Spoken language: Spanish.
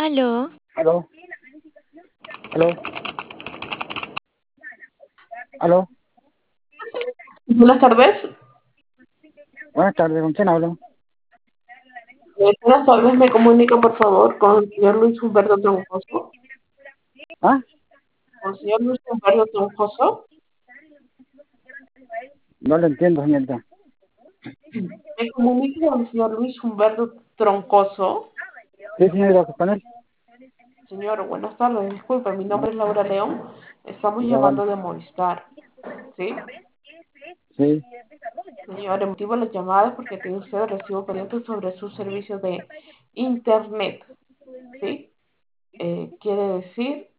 Aló, Aló, aló, aló. Buenas tardes. Buenas tardes, ¿con quién hablo? Buenas tardes, me comunica por favor con el señor Luis Humberto Troncoso. ¿Ah? Con el señor Luis Humberto Troncoso. No lo entiendo, señorita. Me comunica con el señor Luis Humberto Troncoso. Sí, señorita, con él. Señor, buenas tardes. Disculpe, mi nombre es Laura León. Estamos Ya vale. llamando de Movistar. ¿Sí? Sí, Señor, el motivo de la llamada es porque tiene usted recibo pendiente sobre su servicio de Internet. ¿Sí? Quiere decir